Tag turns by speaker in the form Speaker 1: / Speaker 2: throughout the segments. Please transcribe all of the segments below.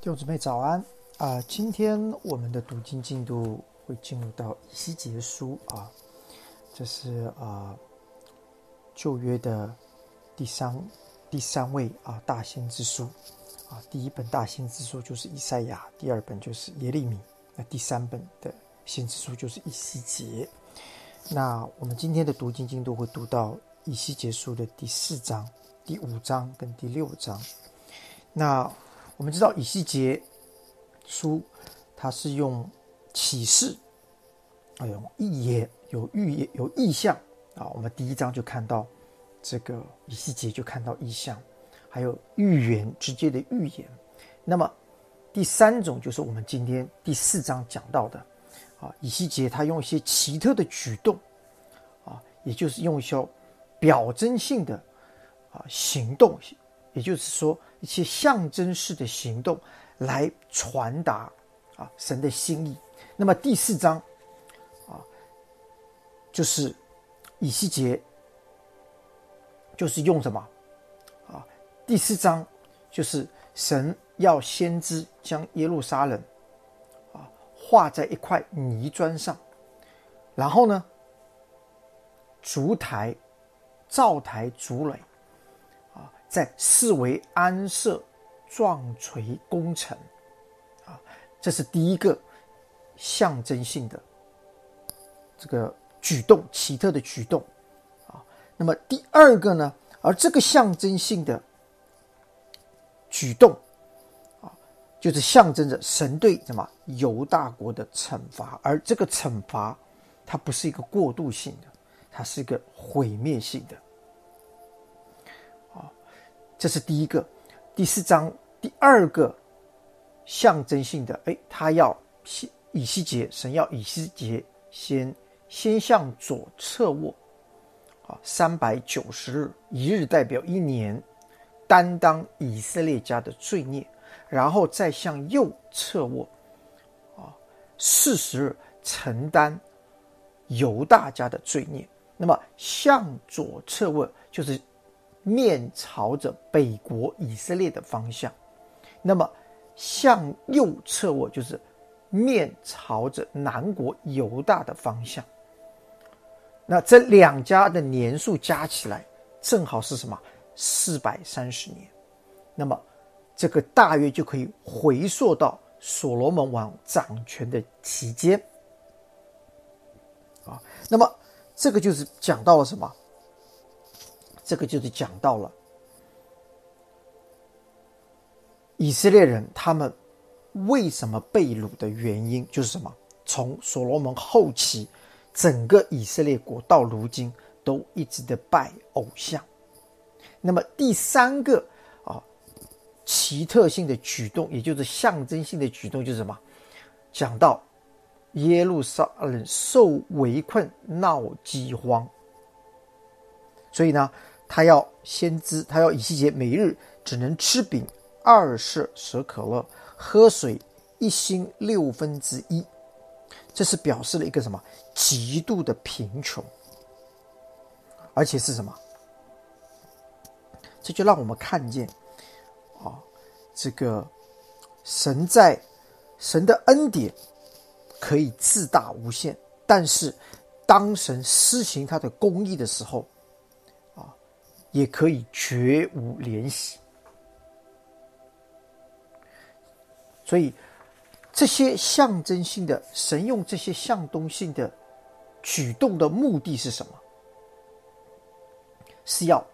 Speaker 1: 弟兄姊妹早安今天我们的读经进度会进入到以西结书这是旧约的第三位大先知书第一本大先知书就是以赛亚，第二本就是耶利米，那第三本的先知书就是以西结。那我们今天的读经进度会读到以西结书的第4章、第5章跟第6章。那我们知道以西结书它是用启示用预言、有意象我们第1章就看到这个以西结就看到意象，还有预言，直接的预言。那么第3种就是我们今天第4章讲到的以西结他用一些奇特的举动也就是用一些表征性的行动，也就是说一些象征式的行动来传达神的心意。那么第4章就是以西结就是用什么第4章就是神要先知将耶路撒冷画在一块泥砖上，然后呢筑台、造台、筑垒在四围安设撞锤工程这是第一个象征性的这个举动，奇特的举动那么第二个呢，而这个象征性的举动就是象征着神对什么犹大国的惩罚，而这个惩罚它不是一个过渡性的，它是一个毁灭性的这是第一个。第4章第二个象征性的他要以西结，神要以西结先向左侧卧390日，一日代表1年，担当以色列家的罪孽，然后再向右侧卧40日，承担犹大家的罪孽。那么向左侧卧就是面朝着北国以色列的方向，那么向右侧卧就是面朝着南国犹大的方向。那这两家的年数加起来正好是什么？430年。那么这个大约就可以回溯到所罗门王掌权的期间那么这个就是讲到了什么？这个就是讲到了以色列人他们为什么被掳的原因，就是什么？从所罗门后期整个以色列国到如今都一直的拜偶像。那么第三个奇特性的举动，也就是象征性的举动，就是什么？讲到耶路撒冷受围困闹饥荒，所以呢他要以西结每日只能吃饼20舍可勒，喝水1星1/6，这是表示了一个什么？极度的贫穷，而且是什么？这就让我们看见这个神的恩典可以自大无限，但是当神施行他的公义的时候也可以绝无怜惜。所以这些象征性的，神用这些象征性的举动的目的是什么？是要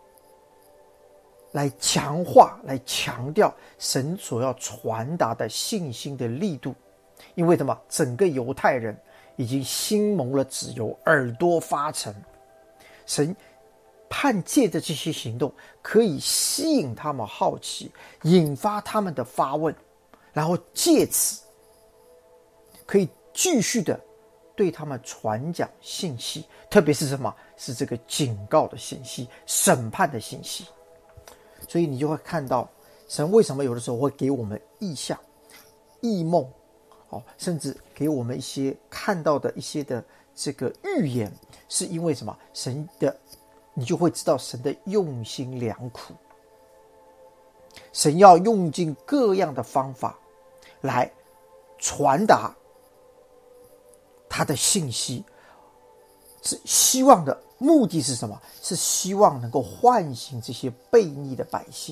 Speaker 1: 来强化、来强调神所要传达的信心的力度。因为什么？整个犹太人已经心蒙了脂油，耳朵发沉，神盼借着这些行动可以吸引他们好奇，引发他们的发问，然后借此可以继续的对他们传讲信息，特别是什么？是这个警告的信息，审判的信息。所以你就会看到神为什么有的时候会给我们异象、异梦甚至给我们一些看到的一些的这个预言，是因为什么？你就会知道神的用心良苦。 神要用尽各样的方法来传达他的信息，是希望的目的是什么？是希望能够唤醒这些悖逆的百姓，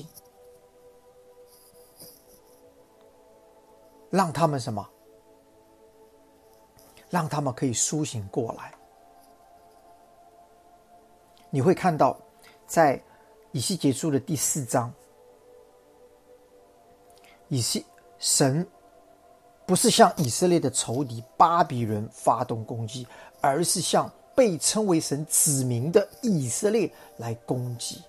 Speaker 1: 让他们什么？让他们可以苏醒过来。你会看到在以西结书的第4章，神不是向以色列的仇敌巴比伦发动攻击，而是向被称为神子民的以色列来攻击。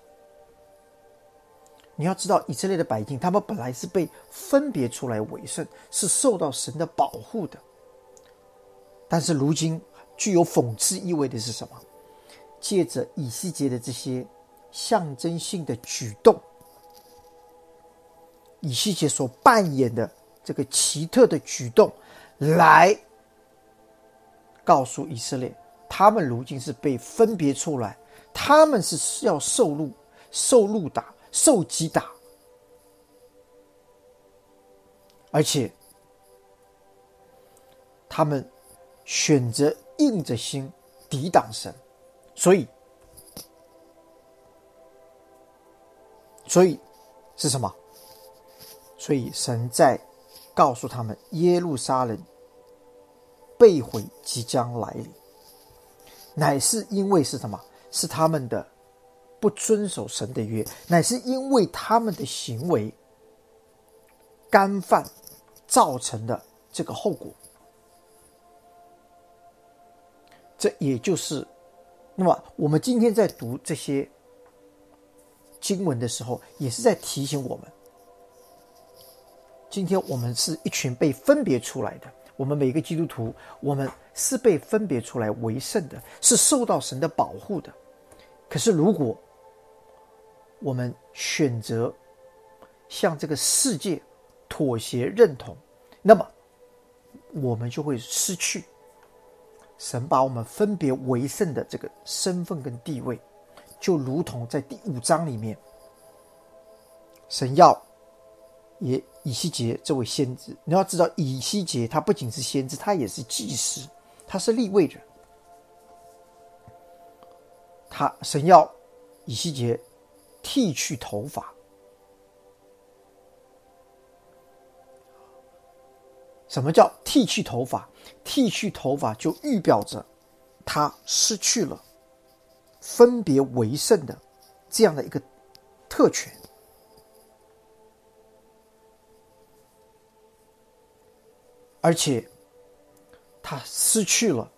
Speaker 1: 你要知道，以色列的百姓他们本来是被分别出来为圣，是受到神的保护的。但是如今具有讽刺意味的是什么？借着以西结的这些象征性的举动，以西结所扮演的这个奇特的举动，来告诉以色列，他们如今是被分别出来，他们是要受戮打、受击打，而且他们选择硬着心抵挡神，所以是什么？所以神在告诉他们，耶路撒冷被毁即将来临，乃是因为是什么？是他们的不遵守神的约，乃是因为他们的行为干犯造成的这个后果。这也就是，那么我们今天在读这些经文的时候，也是在提醒我们，今天我们是一群被分别出来的，我们每个基督徒，我们是被分别出来为圣的，是受到神的保护的。可是如果我们选择向这个世界妥协认同，那么我们就会失去神把我们分别为圣的这个身份跟地位。就如同在第5章里面，神要以西结这位先知，你要知道，以西结他不仅是先知，他也是祭司，他是利未人。神要以西结剃去头发。什么叫剃去头发？剃去头发就预表着他失去了分别为圣的这样的一个特权，而且他失去了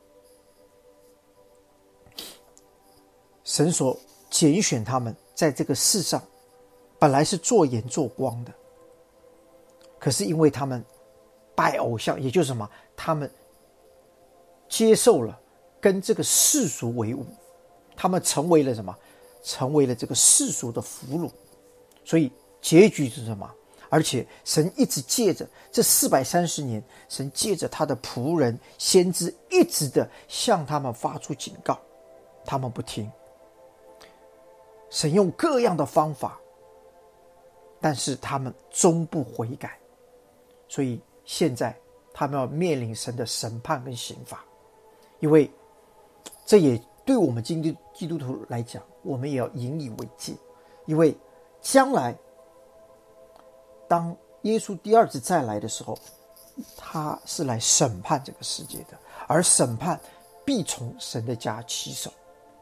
Speaker 1: 神所拣选他们在这个世上本来是做盐做光的，可是因为他们拜偶像，也就是什么？他们接受了跟这个世俗为伍，他们成为了什么？成为了这个世俗的俘虏。所以结局是什么？而且神一直借着这430年，神借着他的仆人先知，一直的向他们发出警告，他们不听。神用各样的方法，但是他们终不悔改，所以现在他们要面临神的审判跟刑罚。因为这也对我们基督徒来讲，我们也要引以为戒。因为将来当耶稣第2次再来的时候，他是来审判这个世界的，而审判必从神的家起手。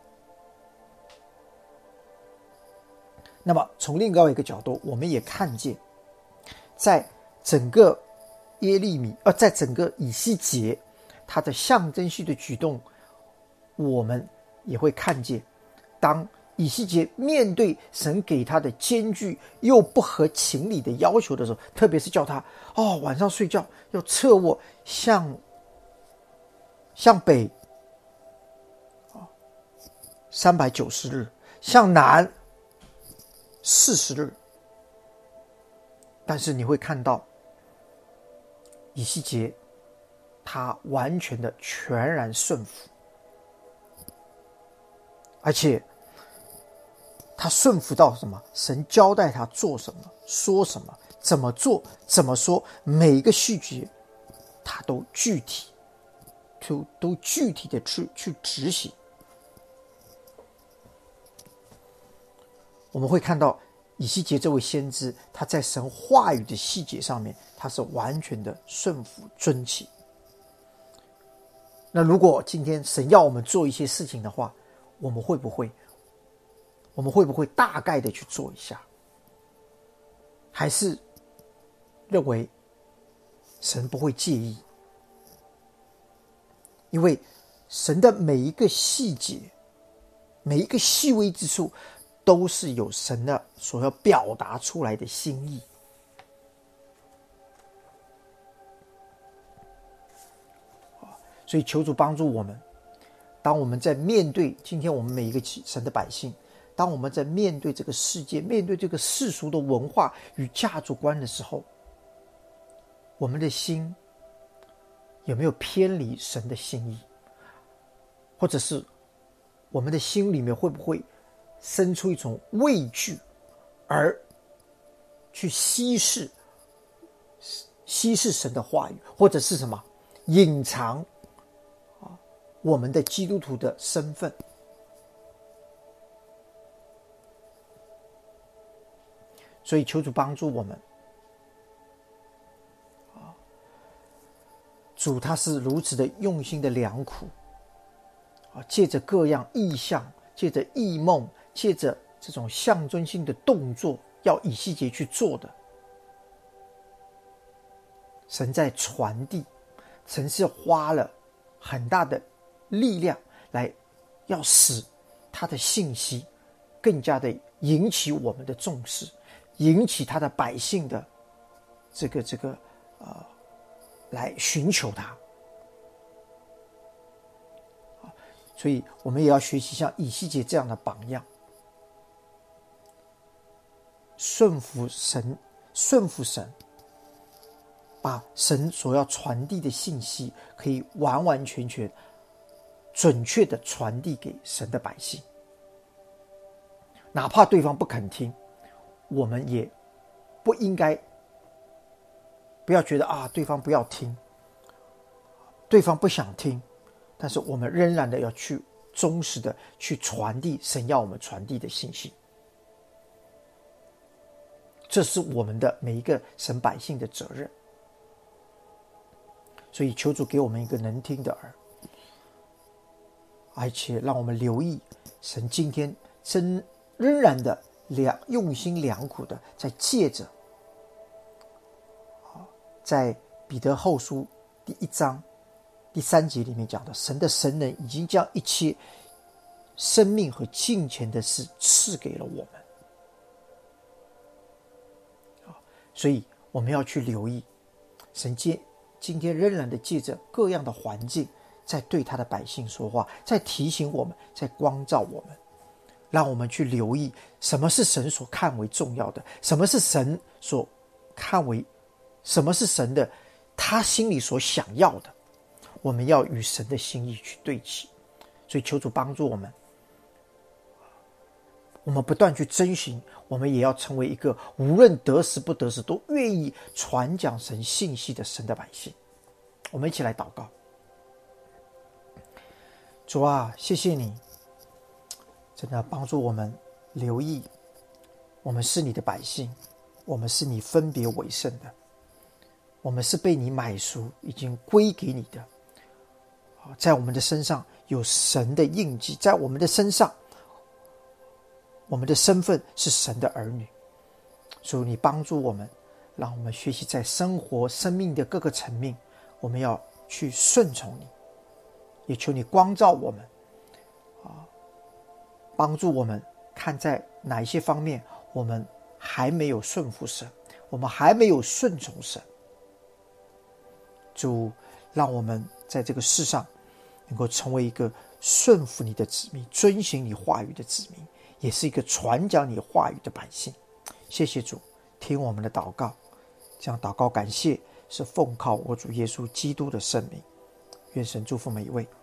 Speaker 1: 那么从另外一个角度，我们也看见在整个在整个以西结他的象征性的举动，我们也会看见，当以西结面对神给他的艰巨又不合情理的要求的时候，特别是叫他晚上睡觉要侧卧向北390日，向南40日。但是你会看到以西结他完全的全然顺服，而且他顺服到什么？神交代他做什么、说什么、怎么做、怎么说，每一个细节，他都具体的去执行。我们会看到以西结这位先知，他在神话语的细节上面，他是完全的顺服遵行。那如果今天神要我们做一些事情的话，我们会不会大概的去做一下？还是认为神不会介意？因为神的每一个细节，每一个细微之处，都是有神的所要表达出来的心意。所以求主帮助我们，当我们在面对今天我们每一个神的百姓，当我们在面对这个世界，面对这个世俗的文化与价值观的时候，我们的心有没有偏离神的心意？或者是我们的心里面会不会生出一种畏惧，而去稀释神的话语，或者是什么隐藏我们的基督徒的身份？所以求主帮助我们。主他是如此的用心的良苦，借着各样异象，借着异梦，借着这种象征性的动作，要以西结去做的。神在传递，神是花了很大的力量来要使他的信息更加的引起我们的重视，引起他的百姓的来寻求他。所以我们也要学习像以西结这样的榜样，顺服神，把神所要传递的信息可以完完全全准确的传递给神的百姓。哪怕对方不肯听，我们也不应该不要觉得对方不要听，对方不想听，但是我们仍然的要去忠实的去传递神要我们传递的信息。这是我们的每一个神百姓的责任。所以求主给我们一个能听的耳，而且让我们留意神今天仍然的用心良苦的在借着在彼得后书第1章第3节里面讲的，神的神能已经将一切生命和金钱的事赐给了我们。所以我们要去留意神今天仍然的借着各样的环境在对他的百姓说话，在提醒我们，在光照我们，让我们去留意什么是神所看为重要的，什么是神的他心里所想要的，我们要与神的心意去对齐。所以求主帮助我们，我们不断去遵循，我们也要成为一个无论得时不得时都愿意传讲神信息的神的百姓。我们一起来祷告。主啊，谢谢你真的帮助我们留意，我们是你的百姓，我们是你分别为圣的，我们是被你买赎，已经归给你的。在我们的身上有神的印记，在我们的身上，我们的身份是神的儿女。所以你帮助我们，让我们学习在生活生命的各个层面，我们要去顺从你。也求你光照我们，帮助我们看在哪一些方面我们还没有顺服神，我们还没有顺从神。主，让我们在这个世上能够成为一个顺服你的子民，遵行你话语的子民，也是一个传讲你话语的百姓。谢谢主，听我们的祷告，这样祷告感谢是奉靠我主耶稣基督的圣名。愿神祝福每一位。